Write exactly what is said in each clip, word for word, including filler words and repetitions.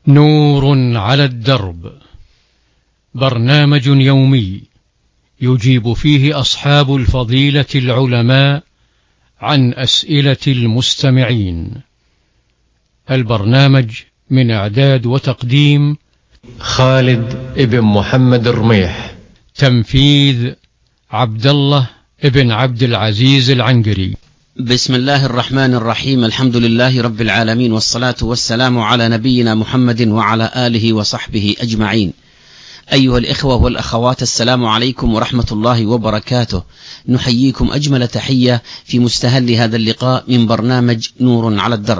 نور على الدرب، برنامج يومي يجيب فيه أصحاب الفضيلة العلماء عن أسئلة المستمعين. البرنامج من إعداد وتقديم خالد ابن محمد الرميح، تنفيذ عبد الله ابن عبد العزيز العنقري. بسم الله الرحمن الرحيم، الحمد لله رب العالمين، والصلاة والسلام على نبينا محمد وعلى آله وصحبه أجمعين. أيها الإخوة والأخوات، السلام عليكم ورحمة الله وبركاته. نحييكم أجمل تحية في مستهل هذا اللقاء من برنامج نور على الدرب.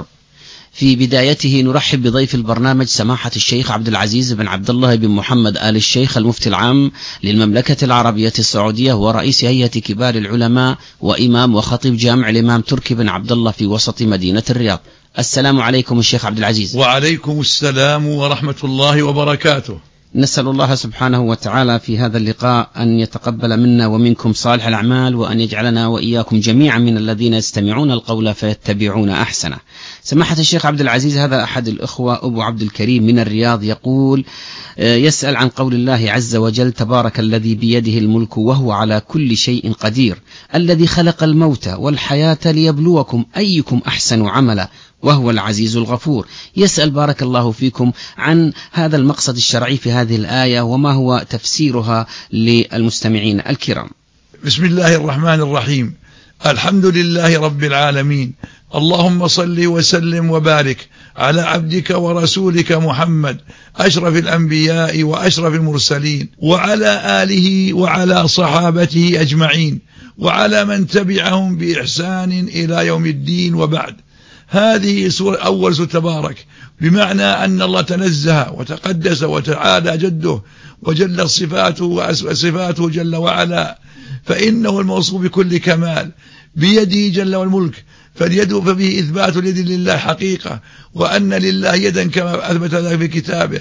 في بدايته نرحب بضيف البرنامج سماحة الشيخ عبد العزيز بن عبد الله بن محمد آل الشيخ، المفتي العام للمملكة العربية السعودية ورئيس هيئة كبار العلماء وإمام وخطيب جامع الإمام تركي بن عبد الله في وسط مدينة الرياض. السلام عليكم الشيخ عبد العزيز. وعليكم السلام ورحمة الله وبركاته. نسأل الله سبحانه وتعالى في هذا اللقاء أن يتقبل منا ومنكم صالح الأعمال، وأن يجعلنا وإياكم جميعا من الذين يستمعون القول فيتبعون أحسنه. سماحة الشيخ عبد العزيز، هذا أحد الأخوة أبو عبد الكريم من الرياض يقول، يسأل عن قول الله عز وجل: تبارك الذي بيده الملك وهو على كل شيء قدير، الذي خلق الموت والحياة ليبلوكم أيكم أحسن عملا وهو العزيز الغفور. يسأل بارك الله فيكم عن هذا المقصد الشرعي في هذه الآية، وما هو تفسيرها للمستمعين الكرام. بسم الله الرحمن الرحيم، الحمد لله رب العالمين، اللهم صل وسلم وبارك على عبدك ورسولك محمد أشرف الأنبياء وأشرف المرسلين، وعلى آله وعلى صحابته أجمعين، وعلى من تبعهم بإحسان إلى يوم الدين، وبعد. هذه سورة أول سورة تبارك، بمعنى أن الله تنزه وتقدس وتعالى جده وجل صفاته وصفاته جل وعلا، فإنه الموصوف بكل كمال، بيده جل والملك، فاليد فبه إثبات اليد لله حقيقة، وأن لله يدا كما أثبت ذلك في كتابه،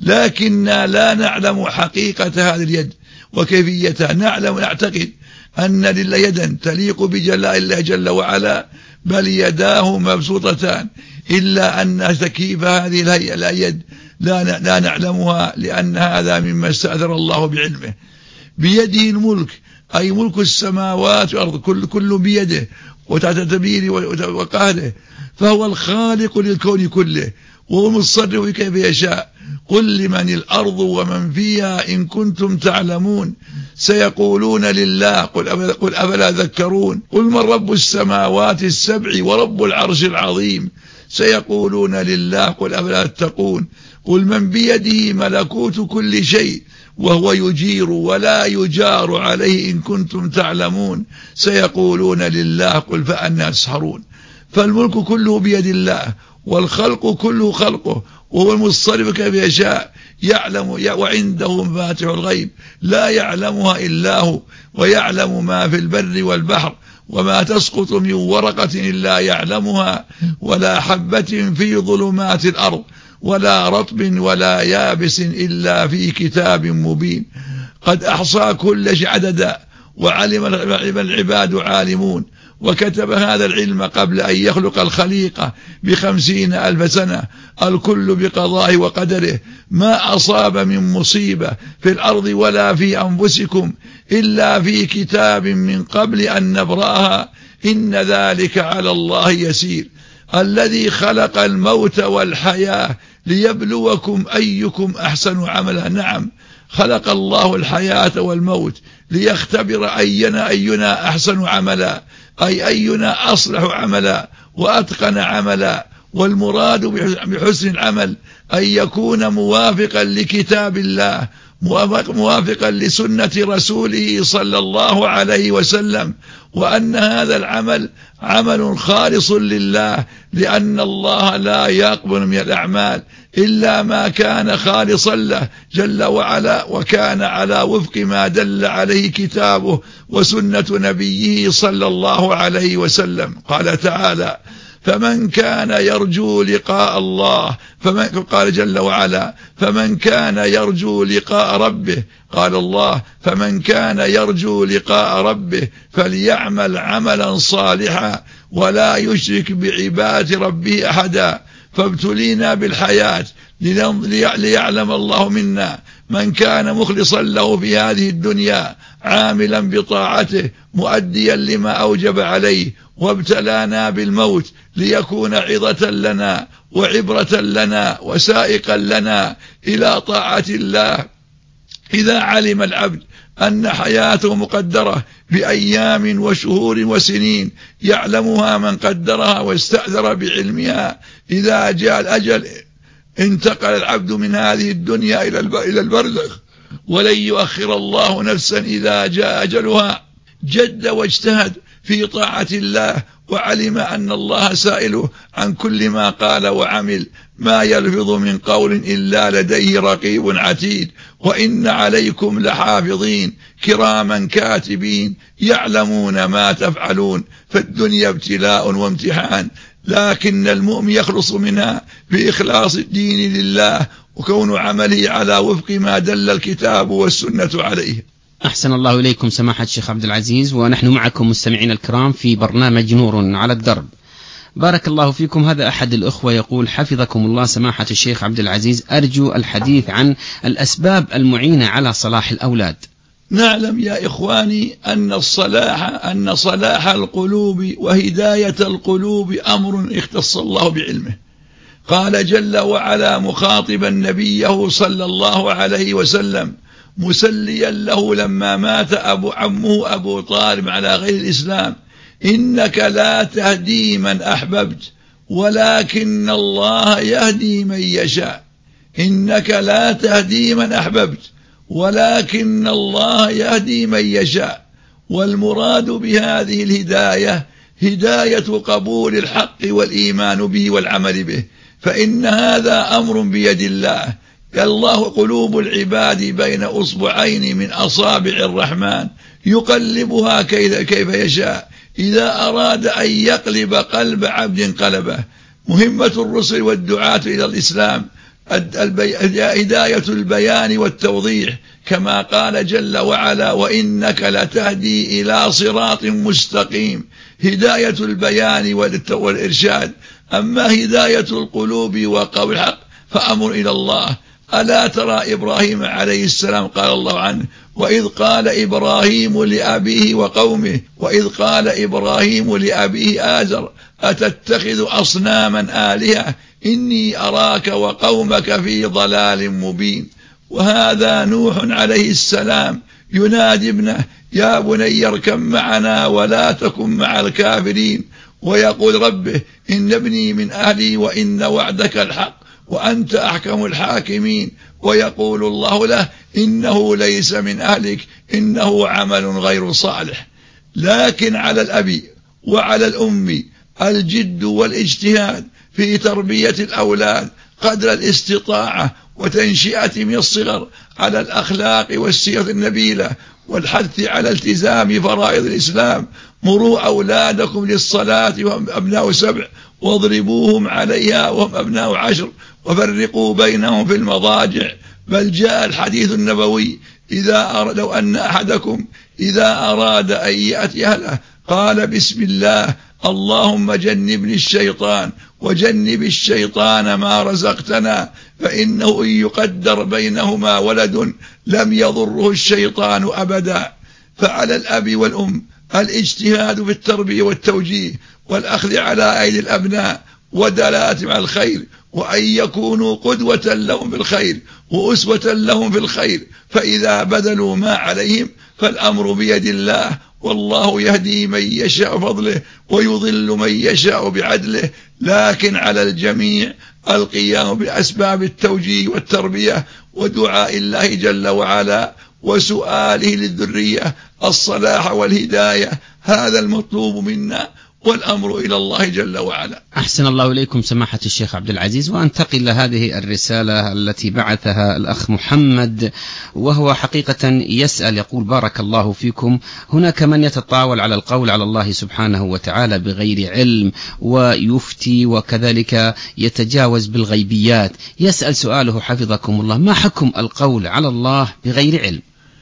لكننا لا نعلم حقيقة هذه اليد وكيفيتها. نعلم نعتقد أن لله يدا تليق بجلال الله جل وعلا، بل يداه مبسوطتان، إلا أن تكييف هذه اليد لا لا نعلمها، لأن هذا مما استأثر الله بعلمه. بيده الملك أي ملك السماوات والأرض، كل كل بيده وتحت تدبيره وقهره، فهو الخالق للكون كله، وهو المتصرف كيف يشاء. قل لمن الأرض ومن فيها إن كنتم تعلمون، سيقولون لله قل قل أفلا ذكرون. قل من رب السماوات السبع ورب العرش العظيم، سيقولون لله قل أفلا تتقون. قل من بيده ملكوت كل شيء وهو يجير ولا يجار عليه إن كنتم تعلمون، سيقولون لله قل فأنى تسحرون. فالملك كله بيد الله، والخلق كله خلقه، وهو المتصرف كيف يشاء. يعلم وعنده مفاتح الغيب لا يعلمها إلا هو، ويعلم ما في البر والبحر، وما تسقط من ورقة إلا يعلمها، ولا حبة في ظلمات الأرض، ولا رطب ولا يابس إلا في كتاب مبين. قد أحصى كل شيء عددا، وعلم العباد عالمون، وكتب هذا العلم قبل أن يخلق الخليقة بخمسين ألف سنة، الكل بقضائه وقدره. ما أصاب من مصيبة في الأرض ولا في أنفسكم إلا في كتاب من قبل أن نبرأها، إن ذلك على الله يسير. الذي خلق الموت والحياة ليبلوكم أيكم أحسن عملا. نعم، خلق الله الحياة والموت ليختبر أينا أينا أحسن عملا، أي أينا أصلح عملا وأتقن عملا. والمراد بحسن العمل أن يكون موافقا لكتاب الله، موافقا لسنة رسوله صلى الله عليه وسلم، وأن هذا العمل عمل خالص لله، لأن الله لا يقبل من الأعمال إلا ما كان خالصا له جل وعلا، وكان على وفق ما دل عليه كتابه وسنة نبيه صلى الله عليه وسلم. قال تعالى: فمن كان يرجو لقاء الله، فمن قال جل وعلا: فمن كان يرجو لقاء ربه، قال الله: فمن كان يرجو لقاء ربه فليعمل عملا صالحا ولا يشرك بعبادة ربه أحدا. فابتلينا بالحياة ليعلم الله منا من كان مخلصا له في هذه الدنيا عاملا بطاعته مؤديا لما أوجب عليه، وابتلانا بالموت ليكون عظة لنا وعبرة لنا وسائقا لنا إلى طاعة الله. إذا علم العبد أن حياته مقدرة بأيام وشهور وسنين يعلمها من قدرها واستأثر بعلمها، إذا جاء الأجل انتقل العبد من هذه الدنيا إلى البرزخ، ولن يؤخر الله نفسا إذا جاء أجلها. جد واجتهد في طاعة الله، وعلم أن الله سائله عن كل ما قال وعمل، ما يلفظ من قول إلا لديه رقيب عتيد، وإن عليكم لحافظين كراما كاتبين يعلمون ما تفعلون. فالدنيا ابتلاء وامتحان، لكن المؤمن يخلص منها بإخلاص الدين لله وكون عمله على وفق ما دل الكتاب والسنة عليه. أحسن الله إليكم سماحة الشيخ عبد العزيز، ونحن معكم مستمعين الكرام في برنامج نور على الدرب. بارك الله فيكم. هذا أحد الأخوة يقول: حفظكم الله سماحة الشيخ عبد العزيز، أرجو الحديث عن الأسباب المعينة على صلاح الأولاد. نعلم يا إخواني أن الصلاح أن صلاح القلوب وهداية القلوب أمر اختص الله بعلمه. قال جل وعلا مخاطبا نبيه صلى الله عليه وسلم مسليا له لما مات أبو عمه أبو طالب على غير الإسلام: إنك لا تهدي من أحببت ولكن الله يهدي من يشاء. إنك لا تهدي من أحببت ولكن الله يهدي من يشاء. والمراد بهذه الهداية هداية قبول الحق والإيمان به والعمل به، فإن هذا أمر بيد الله. الله قلوب العباد بين أصبعين من أصابع الرحمن يقلبها كيف يشاء، إذا أراد أن يقلب قلب عبد قلبه. مهمة الرسل والدعاة إلى الإسلام هداية البيان والتوضيح، كما قال جل وعلا: وإنك لتهدي إلى صراط مستقيم. هداية البيان والإرشاد. أما هداية القلوب وقول الحق فأمر إلى الله. ألا ترى إبراهيم عليه السلام قال الله عنه: وإذ قال إبراهيم لأبيه وقومه وإذ قال إبراهيم لأبيه آزر أتتخذ أصناما آلهة إني أراك وقومك في ضلال مبين. وهذا نوح عليه السلام ينادي ابنه: يا بني اركب معنا ولا تكن مع الكافرين، ويقول ربه: إن ابني من أهلي وإن وعدك الحق وأنت أحكم الحاكمين. ويقول الله له: إنه ليس من أهلك إنه عمل غير صالح. لكن على الأب وعلى الأم الجد والاجتهاد في تربية الأولاد قدر الاستطاعة، وتنشئة من الصغر على الأخلاق والسيرة النبيلة، والحث على التزام فرائض الإسلام. مروا أولادكم للصلاة وهم أبناء سبع واضربوهم عليها وهم أبناء عشر وفرقوا بينهم في المضاجع. بل جاء الحديث النبوي: إذا أراد لو أن أحدكم إذا أراد أن يأتي أهله قال بسم الله اللهم جنبني الشيطان وجنب الشيطان ما رزقتنا، فإنه إن يقدر بينهما ولد لم يضره الشيطان أبدا. فعلى الأب والأم الاجتهاد في التربية والتوجيه والأخذ على أيدي الأبناء ودلالتهم على الخير، وأن يكونوا قدوة لهم في الخير وأسوة لهم في الخير. فإذا بذلوا ما عليهم فالأمر بيد الله، والله يهدي من يشاء فضله ويضل من يشاء بعدله. لكن على الجميع القيام بأسباب التوجيه والتربية ودعاء الله جل وعلا وسؤاله للذرية الصلاح والهداية. هذا المطلوب منا، والأمر إلى الله جل وعلا. أحسن الله إليكم سماحة الشيخ عبد العزيز. وأنتقل لهذه الرسالة التي بعثها الأخ محمد، وهو حقيقة يسأل يقول: بارك الله فيكم، هناك من يتطاول على القول على الله سبحانه وتعالى بغير علم ويفتي وكذلك يتجاوز بالغيبيات. يسأل سؤاله حفظكم الله: ما حكم القول على الله بغير علم؟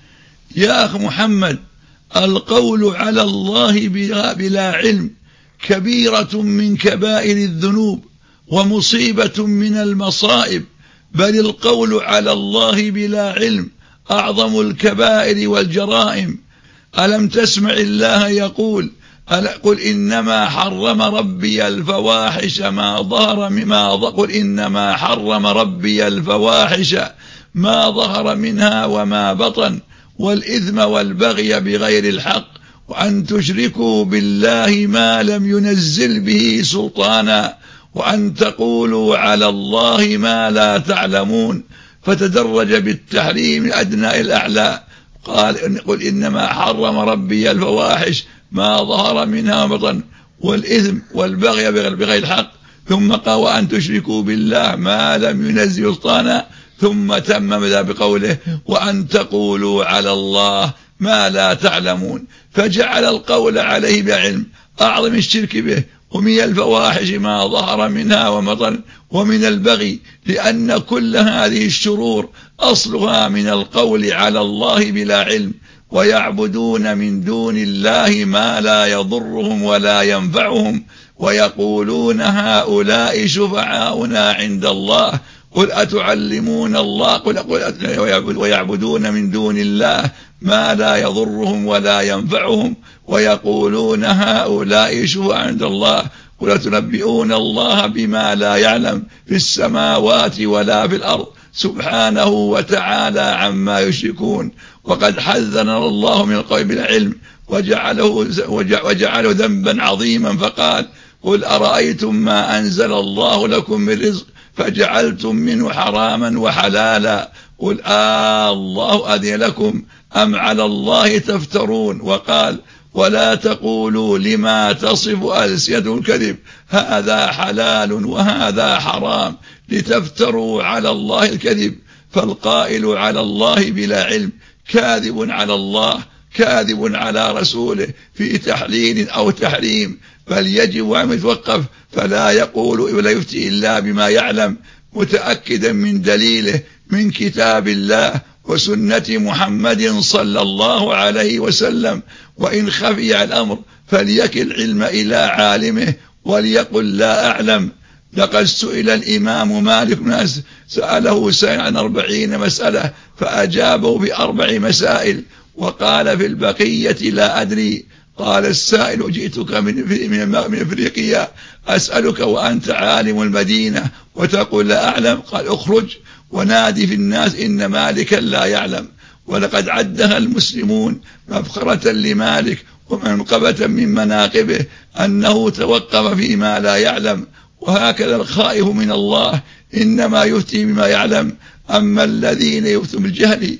يا أخ محمد، القول على الله بلا علم كبيرة من كبائر الذنوب ومصيبة من المصائب، بل القول على الله بلا علم أعظم الكبائر والجرائم. ألم تسمع الله يقول قل إنما حرم ربي الفواحش ما ظهر مما قل إنما حرم ربي الفواحش ما ظهر منها وما بطن والإثم والبغي بغير الحق وأن تشركوا بالله ما لم ينزل به سلطانا وأن تقولوا على الله ما لا تعلمون. فتدرج بالتحريم الأدنى إلى الأعلى. قال قل إنما حرم ربي الفواحش ما ظهر منها وبطن والإثم والبغي بغير الحق، ثم قال وأن تشركوا بالله ما لم ينزل سلطانا، ثم تمم ذا بقوله وأن تقولوا على الله ما لا تعلمون. فجعل القول عليه بعلم أعظم الشرك به، ومن الفواحش ما ظهر منها وبطن، ومن البغي، لأن كل هذه الشرور أصلها من القول على الله بلا علم، ويعبدون من دون الله ما لا يضرهم ولا ينفعهم، ويقولون هؤلاء شفعاؤنا عند الله قل أتعلمون الله قل قل ويعبدون من دون الله ما لا يضرهم ولا ينفعهم، ويقولون هؤلاء شفعاؤنا عند الله قل أتنبئون الله بما لا يعلم في السماوات ولا في الأرض سبحانه وتعالى عما يشركون. وقد حذرنا الله من القول بالعلم وجعله, وجعله ذنبا عظيما، فقال قل أرأيتم ما أنزل الله لكم من رزق فجعلتم منه حراما وحلالا قل آه الله أذن لكم أم على الله تفترون. وقال ولا تقولوا لما تصف ألسنتكم الكذب هذا حلال وهذا حرام لتفتروا على الله الكذب. فالقائل على الله بلا علم كاذب على الله كاذب على رسوله في تحليل أو تحريم، بل يجب أن يتوقف فلا يقول ولا يفتي إلا بما يعلم، متأكدا من دليله من كتاب الله وسنة محمد صلى الله عليه وسلم. وإن خفي الأمر فليكل العلم إلى عالمه وليقل لا أعلم. لقد سئل الإمام مالك بن سأله سائل عن أربعين مسألة فأجابه بأربع مسائل، وقال في البقية لا أدري. قال السائل جئتك من من أفريقيا أسألك وأنت عالم المدينة وتقول لا أعلم. قال اخرج ونادي في الناس إن مالكا لا يعلم. ولقد عدها المسلمون مفخرة لمالك ومنقبة من مناقبه أنه توقف فيما لا يعلم. وهكذا الخائف من الله إنما يفتي بما يعلم. أما الذين يفتون بالجهل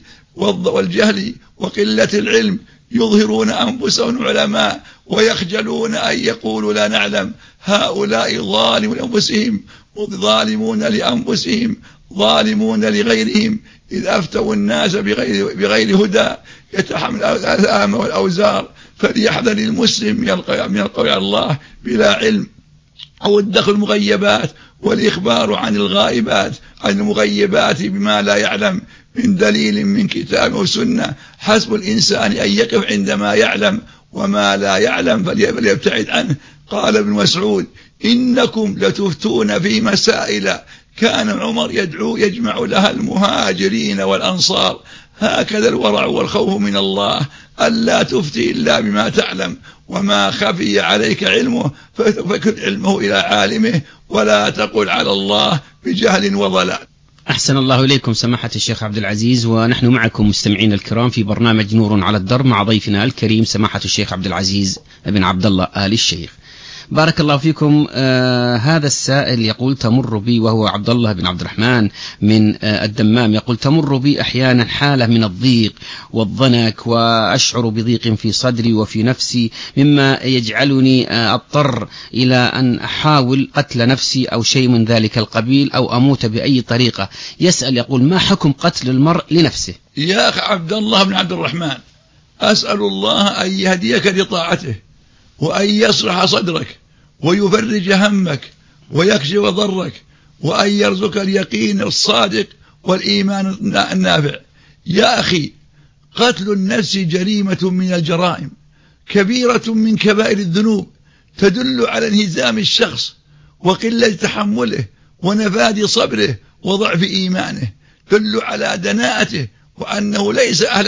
والجهل وقلة العلم يظهرون أنفسهم علماء ويخجلون أن يقولوا لا نعلم، هؤلاء ظالمون لأنفسهم ظالمون لأنفسهم ظالمون لغيرهم، إذ أفتوا الناس بغير, بغير هدى يتحمل الآثام والأوزار. فليحذر المسلم من القول على الله بلا علم أو الدخل المغيبات والإخبار عن الغائبات عن المغيبات بما لا يعلم من دليل من كتاب وسنة. حسب الإنسان أن يقف عندما يعلم، وما لا يعلم فليبتعد عنه. قال ابن مسعود إنكم لتفتون في مسائل كان عمر يدعو يجمع لها المهاجرين والأنصار. هكذا الورع والخوف من الله ألا تفتي إلا بما تعلم، وما خفي عليك علمه فكن علمه إلى عالمه، ولا تقل على الله بجهل وضلال. أحسن الله إليكم سماحة الشيخ عبد العزيز، ونحن معكم مستمعين الكرام في برنامج نور على الدرب مع ضيفنا الكريم سماحة الشيخ عبد العزيز بن عبد الله آل الشيخ. بارك الله فيكم. آه هذا السائل يقول تمر بي، وهو عبد الله بن عبد الرحمن من آه الدمام، يقول تمر بي أحيانا حالة من الضيق والضنك، وأشعر بضيق في صدري وفي نفسي مما يجعلني آه أضطر إلى أن أحاول قتل نفسي أو شيء من ذلك القبيل أو أموت بأي طريقة. يسأل يقول ما حكم قتل المرء لنفسه؟ يا أخي عبد الله بن عبد الرحمن، أسأل الله أن يهديك لطاعته، وأن يصلح صدرك ويفرج همك ويكشف ضرك، وأن يرزق اليقين الصادق والإيمان النافع. يا أخي قتل النفس جريمة من الجرائم، كبيرة من كبائر الذنوب، تدل على انهزام الشخص وقلة تحمله ونفاد صبره وضعف إيمانه، تدل على دناءته وأنه ليس أهلا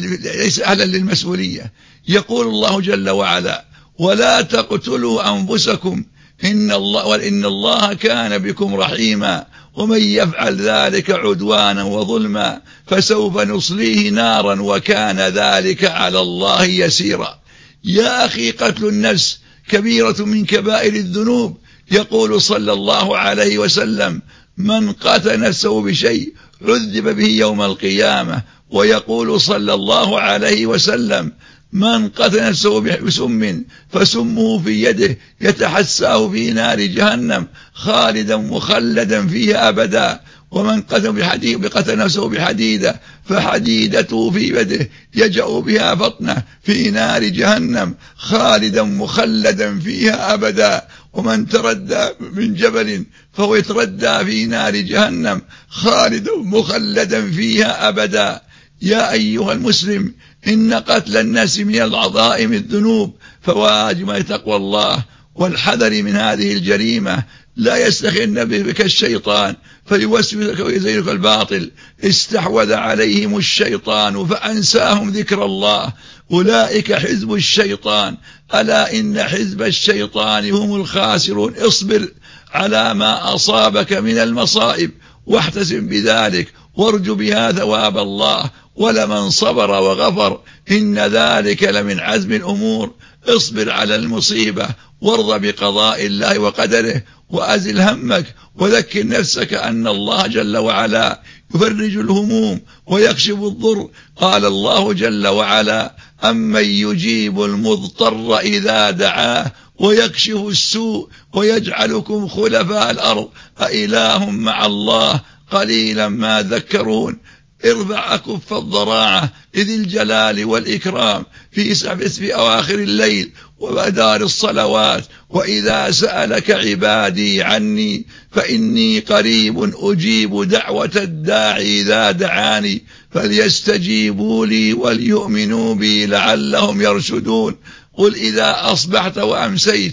ليس أهلا للمسؤولية. يقول الله جل وعلا: ولا تقتلوا أنفسكم إن الله وإن الله كان بكم رحيما ومن يفعل ذلك عدوانا وظلما فسوف نصليه نارا وكان ذلك على الله يسيرا. يا أخي، قتل النفس كبيرة من كبائر الذنوب. يقول صلى الله عليه وسلم: من قتل نفسه بشيء عذب به يوم القيامة. ويقول صلى الله عليه وسلم: من قتل نفسه بسم فسمه في يده يتحساه في نار جهنم خالدا مخلدا فيها أبدا. ومن قتل بحديد بقتل نفسه بحديدة فحديدته في يده يجأ بها بطنه في نار جهنم خالدا مخلدا فيها أبدا. ومن تردى من جبل فهو يتردى في نار جهنم خالدا مخلدا فيها أبدا. يا أيها المسلم، إن قتل الناس من العظائم الذنوب، فواجب تقوى الله والحذر من هذه الجريمة. لا يستخن بك الشيطان فيوسوسك ويزينك الباطل. استحوذ عليهم الشيطان فأنساهم ذكر الله، أولئك حزب الشيطان، ألا إن حزب الشيطان هم الخاسرون. اصبر على ما أصابك من المصائب واحتسب بذلك وارجو بها ثواب الله، ولمن صبر وغفر إن ذلك لمن عزم الأمور. اصبر على المصيبة وارض بقضاء الله وقدره وأزل همك وذكر نفسك أن الله جل وعلا يفرج الهموم ويكشف الضر. قال الله جل وعلا: أمن يجيب المضطر إذا دعاه ويكشف السوء ويجعلكم خلفاء الأرض أإله مع الله قليلا ما ذكرون. ارفع أكف الضراعة لذي الجلال والإكرام في في أواخر الليل وبدار الصلوات. وإذا سألك عبادي عني فإني قريب أجيب دعوة الداعي إذا دعاني فليستجيبوا لي وليؤمنوا بي لعلهم يرشدون. قل إذا أصبحت وأمسيت: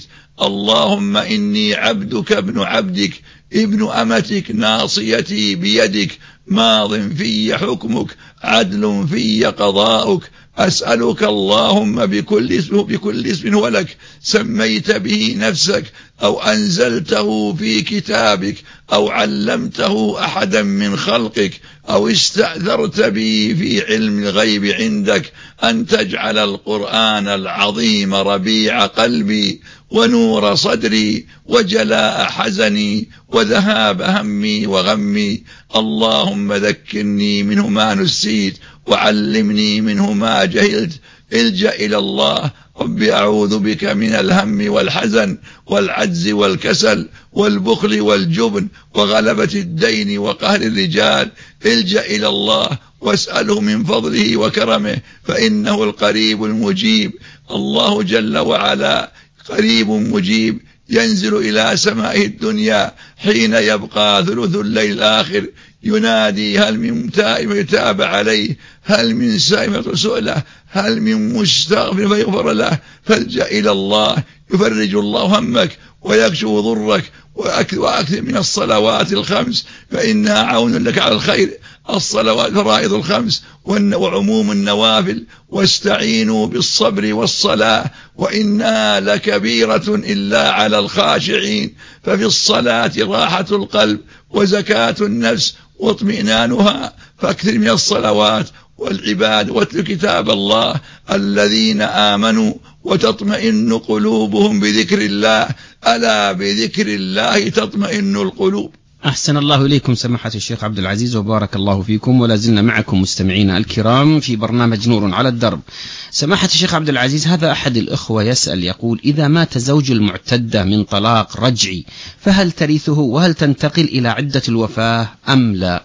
اللهم إني عبدك ابن عبدك ابن أمتك ناصيتي بيدك ماض في حكمك عدل في قضاؤك. أسألك اللهم بكل اسم بكل اسم ولك سميت به نفسك أو أنزلته في كتابك أو علمته أحدا من خلقك أو استأثرت به في علم الغيب عندك أن تجعل القرآن العظيم ربيع قلبي ونور صدري وجلاء حزني وذهاب همي وغمي. اللهم ذكرني منه ما نسيت وعلمني منه ما جهلت. الجأ إلى الله. رب أعوذ بك من الهم والحزن والعجز والكسل والبخل والجبن وغلبة الدين وقهر الرجال. الجأ إلى الله واسأله من فضله وكرمه فإنه القريب المجيب. الله جل وعلا قريب مجيب، ينزل إلى سماء الدنيا حين يبقى ثلث الليل الآخر ينادي: هل من تائب يتاب عليه، هل من سائل سؤله، هل من مستغفر فيغفر له. فالجأ إلى الله يفرج الله همك ويكشف ضرك. وأكثر من الصلوات الخمس فإنها عون لك على الخير. الصلوات فرائض الخمس وعموم النوافل. واستعينوا بالصبر والصلاة وإنها لكبيرة إلا على الخاشعين. ففي الصلاة راحة القلب وزكاة النفس واطمئنانها. فاكثر من الصلوات والعباد واتل كتاب الله. الذين آمنوا وتطمئن قلوبهم بذكر الله، ألا بذكر الله تطمئن القلوب. أحسن الله إليكم سماحة الشيخ عبد العزيز وبارك الله فيكم. ولا زلنا معكم مستمعين الكرام في برنامج نور على الدرب. سماحة الشيخ عبد العزيز، هذا أحد الأخوة يسأل يقول: إذا مات زوج المعتدة من طلاق رجعي فهل ترثه وهل تنتقل إلى عدة الوفاة أم لا؟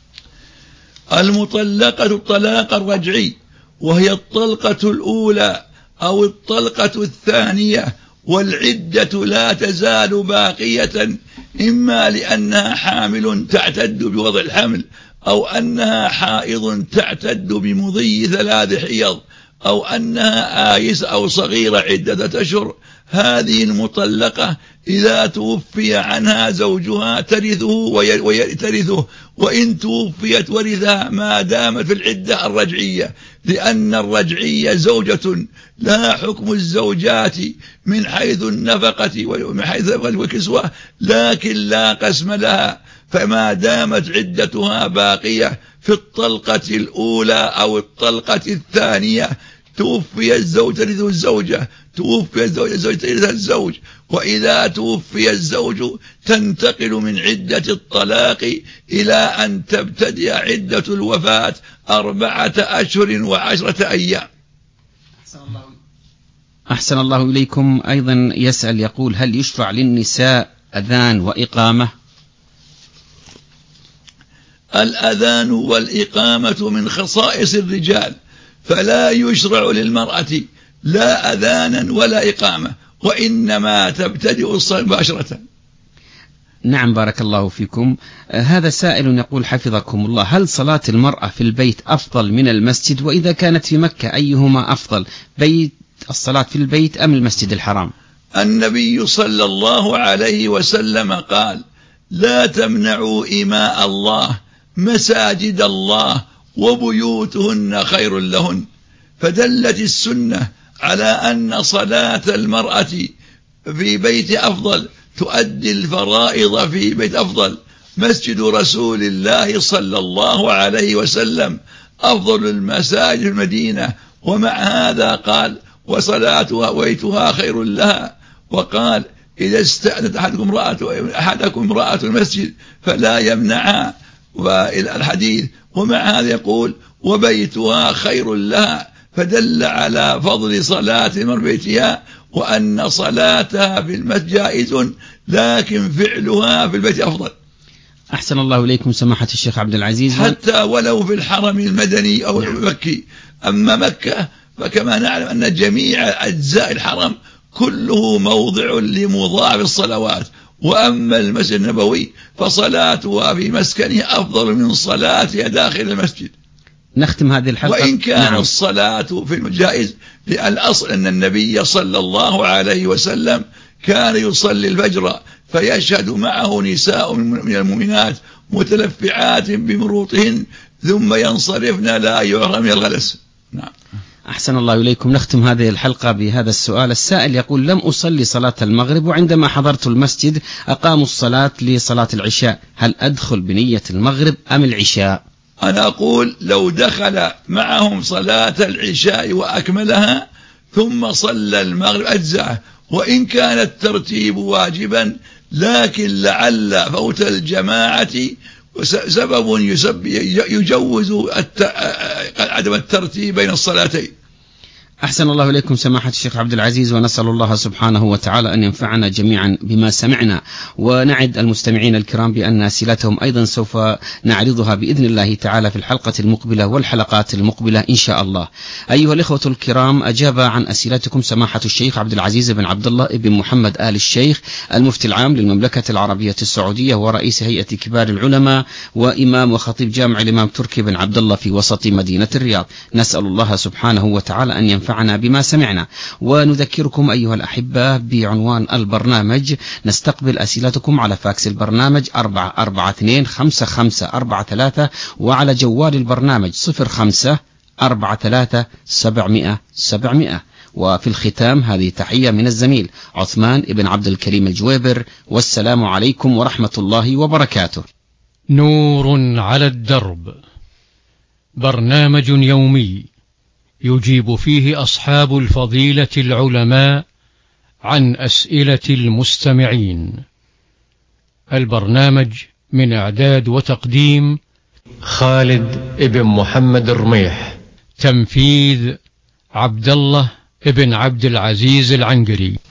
المطلقة الطلاق الرجعي وهي الطلقة الأولى أو الطلقة الثانية، والعدة لا تزال باقية، إما لأنها حامل تعتد بوضع الحمل، أو أنها حائض تعتد بمضي ثلاث حيض، أو أنها آيس أو صغيرة عدة أشهر. هذه المطلقة إذا توفي عنها زوجها ترثه ويرثه، وإن توفيت ورثها ما دامت في العدة الرجعية، لأن الرجعية زوجة لها حكم الزوجات من حيث النفقة ومن حيث الكسوة، لكن لا قسم لها، فما دامت عدتها باقية في الطلقة الأولى أو الطلقة الثانية توفي الزوج ترث الزوجة، توفي الزوج الزوج ترث الزوج. وإذا توفي الزوج تنتقل من عدة الطلاق إلى أن تبتدئ عدة الوفاة أربعة أشهر وعشرة أيام. أحسن الله إليكم. أيضا يسأل يقول: هل يشرع للنساء أذان وإقامة؟ الأذان والإقامة من خصائص الرجال، فلا يشرع للمرأة لا أذانا ولا إقامة، وإنما تبتدئ الصلاة مباشرة. نعم، بارك الله فيكم. هذا سائل يقول حفظكم الله: هل صلاة المرأة في البيت أفضل من المسجد؟ وإذا كانت في مكة أيهما أفضل، بيت الصلاة في البيت أم المسجد الحرام؟ النبي صلى الله عليه وسلم قال: لا تمنعوا إماء الله مساجد الله وبيوتهن خير لهن. فدلت السنة على أن صلاة المرأة في بيت أفضل، تؤدي الفرائض في بيت أفضل. مسجد رسول الله صلى الله عليه وسلم أفضل المساجد المدينة، ومع هذا قال: وصلاتها بيتها خير لها. وقال: إذا استأذنت أحدكم امرأة أحدكم امرأة المسجد فلا يمنعها، وإلى الحديث. ومع هذا يقول: وبيتها خير لها، فدل على فضل صلاة المرء بيتها، وأن صلاتها في المسجد جائز، لكن فعلها في البيت أفضل. أحسن الله إليكم سماحة الشيخ عبد العزيز. حتى ولو في الحرم المدني أو المكي. أما مكة فكما نعلم أن جميع أجزاء الحرم كله موضع لمضاعف الصلوات، وأما المسجد النبوي فصلاتها في مسكنه أفضل من صلاتها داخل المسجد. نختم هذه الحلقة. وإن كان نعم. الصلاة في الجائز، لأن الأصل أن النبي صلى الله عليه وسلم كان يصلي الفجر فيشهد معه نساء من المؤمنات متلفعات بمروطهن ثم ينصرفن لا يعرى من الغلس. نعم. أحسن الله إليكم. نختم هذه الحلقة بهذا السؤال. السائل يقول: لم أصلي صلاة المغرب، وعندما حضرت المسجد أقاموا الصلاة لصلاة العشاء، هل أدخل بنية المغرب أم العشاء؟ أنا أقول: لو دخل معهم صلاة العشاء وأكملها ثم صلى المغرب أجزاءه، وإن كان الترتيب واجبا، لكن لعل فوت الجماعة سبب يجوز عدم الترتيب بين الصلاتين. أحسن الله إليكم سماحة الشيخ عبد العزيز، ونسأل الله سبحانه وتعالى أن ينفعنا جميعا بما سمعنا، ونعد المستمعين الكرام بأن أسئلتهم أيضا سوف نعرضها بإذن الله تعالى في الحلقة المقبلة والحلقات المقبلة إن شاء الله. أيها الإخوة الكرام، أجاب عن أسئلتكم سماحة الشيخ عبد العزيز بن عبد الله بن محمد آل الشيخ، المفتي العام للمملكة العربية السعودية ورئيس هيئة كبار العلماء وإمام وخطيب جامع الإمام تركي بن عبد الله في وسط مدينة الرياض. نسأل الله سبحانه وتعالى أن ينفعنا بما سمعنا، ونذكركم أيها الأحبة بعنوان البرنامج. نستقبل أسئلتكم على فاكس البرنامج أربعة أربعة اثنين خمسة خمسة أربعة ثلاثة، وعلى جوال البرنامج صفر خمسة أربعة ثلاثة سبعمائة سبعمائة. وفي الختام هذه تحية من الزميل عثمان بن عبد الكريم الجويبر، والسلام عليكم ورحمة الله وبركاته. نور على الدرب، برنامج يومي يجيب فيه أصحاب الفضيلة العلماء عن أسئلة المستمعين. البرنامج من إعداد وتقديم خالد ابن محمد الرميح، تنفيذ عبد الله ابن عبد العزيز العنقري.